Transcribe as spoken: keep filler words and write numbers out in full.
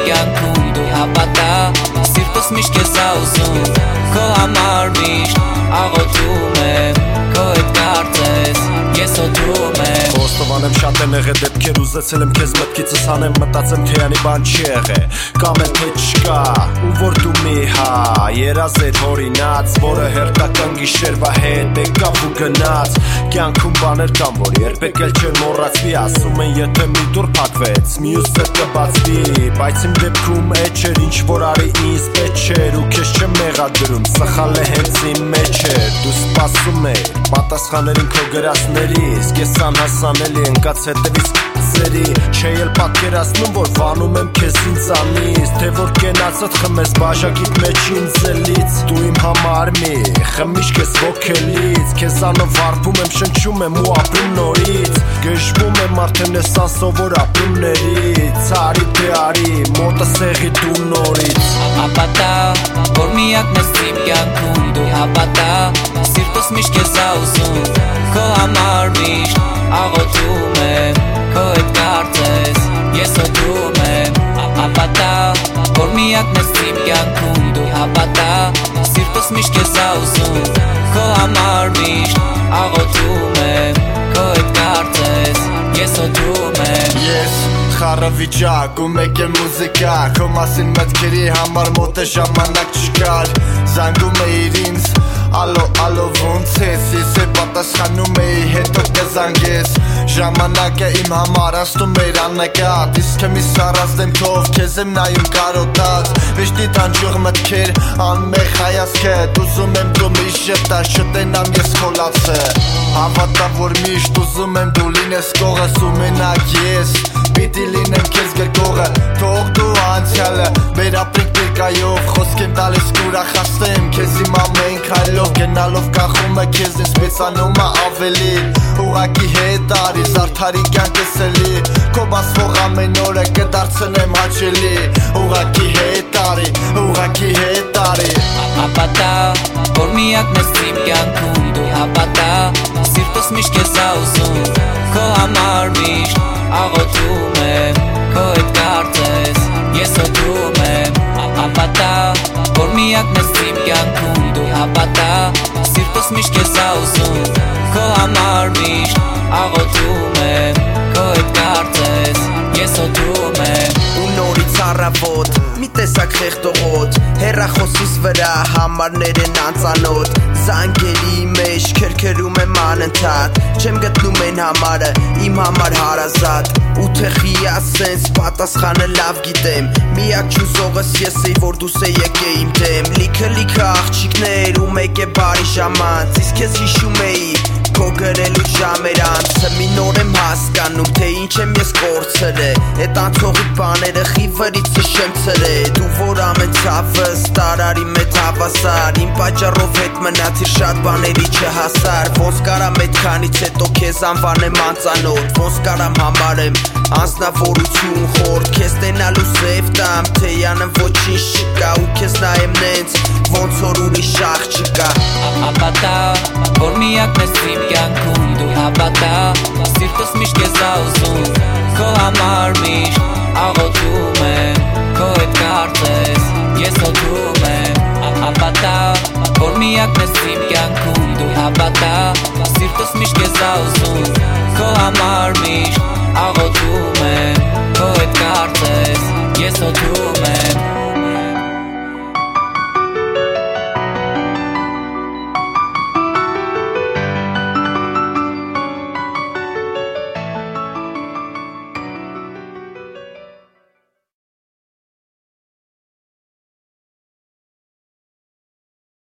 կյանքում դու հավատա Սիրտս միշտ քեզ ա ուզում Քո համար միշտ աղոթում եմ Քո հետ կարծես ես օդում եմ Խոստովան եմ շատ են եղել դեպքեր ուզեցել եմ քեզ մտքիցս հանեմ մտածեմ թե անի բան չի եղել Կամ էլ թե չկա ու որ դու մի հա երազ էր հորինած որը հերթական գիշերվա հետ եկավ ու գնաց Կյանքում բաներ կան որ երբեք էլ չեն մոռացվի ասում են եթե մի դուռ փակվեց մյուսը կբացվի բայց իմ դեպքում էջ էր ինչ որ արի ինձ պետք չէր ու քեզ չեմ մեղադրում սխալ է հենց իմ մեջ էր դու սպասում ես պատասխաներին քո գրածներից Ես անհասանելի ընկած հետևից կծերի Չէ էլ պատկերացնում որ վանում եմ քեզ ինձանից Թե որ կենացդ խմես բաժակիդ մեջ ինձելից Դու իմ համար մի խմիշ քեզ ոգելից Քեզանով վարվում եմ շնչում եմ ու ապրում նորից Գժվում եմ արդեն ես անսովոր ապրումներից Արի թե արի մոտս եղի դու նորից Հավատա որ միակն ես իմ կյանքում դու հավատա Սիրտս միշտ քեզ ա ուզում Քո համար միշտ աղոթում եմ Քո հետ կարծես ես օդում եմ Հավատա որ միակն ես իմ կյանքում դու հավատա Սիրտս միշտ քեզ ա ուզում Քո համար միշտ աղոթում եմ Քո հետ կարծես ես օդում եմ Ես խառը վիճակ ու մեկ է մուզիկա Քո մասին մտքերի համար մոտ է ժամանակ չկար Զանգում էիր ինձ Ալո, ալո, ոնց ես, ես է պատասխանում էի, հետո կզանգես Ժամանակը իմ համար աստում էր աննկատ Իսկ եմ իս առած դեմքով, քեզ եմ նայում կարոտած Վիշտի տանջող մտքեր, անմեղ հայացքդ Ուզում եմ դու միշտ շտար, շտենամ ես խոլացը Հավատա որ միշտ ուզում եմ դու լինես կողս ու մենակ ես Պիտի լինեմ քեզ գրկողը, թող դու անցյալը Մեր ապրենք ներկայով, խոսք եմ տալիս կուրախացնեմ Քեզ իմ ամեն քայլով Գնալով կախում է քեզ ինձ մեծանում է ավելի Ուղակի հետ արի զարդարի կյանքս էլի Քո բացվող ամեն օրը կդարձնեմ հաճելի Ուղակի հետ արի, ուղակի հետ արի Հավատա որ միակն ես իմ կյանքում դու հավատա Սիրտս միշտ քեզ ա ուզում Քո համար միշտ աղոթում եմ Քո հետ կարծես ես օդում եմ Հավատա որ միակն ես իմ կյանքում դու հավատա Սիրտս միշտ քեզ ա ուզում Քո համար միշտ աղոթում եմ Քո հետ կարծես ես օդում եմ Ու նորից առավոտ մի տեսակ խեղդողոտ Հեռախոսիս վրա համարներ են անծանոթ Զանգերի մեջ քրքրում եմ անընդհատ Չեմ գտնում են համարը իմ համար հարազատ Ու թե խիասենց պատասխանը լավ գիտեմ Միակ չուզողս ես էի որ դուս է եկե իմ դեմ Լիքը լիքը աղջիկներ ու մեկ է բարի ժամանց Իսկ ես հիշում էի քո գրելու ժամեր անցը Մի նոր եմ հասկանում թե ինչ եմ ես կորցել է Էտ անցողիտ բաները խիվրիցս չեմ ցրել Դու որ ամեն ցավս տարարի մեծ հավասար Իմ պատճառով հետ մնացիր շատ բաների չհասար Ոնց կարամ այդքանից հետո քեզ անվանեմ անծանոթ Ոնց կարամ համարեմ անձնավորություն խորտ Քեզ տենալու սև տամ թեյանը ոչինչ չկա Ու քեզ նայեմ նենց ոնց որ ուրիշ աղջիկա Հավատա որ միակն ես իմ կյանքում դու հավատա Սիրտս միշտ քեզ ա ուզում Քո համար միշտ աղոթում եմ Քո հետ կարծես ես օդում եմ Հավատա որ միակն ես իմ կյանքում դու հավատա Սիրտս միշտ քեզ ա ուզում Քո համար միշտ աղոթում եմ Քո հետ կարծես ես օդում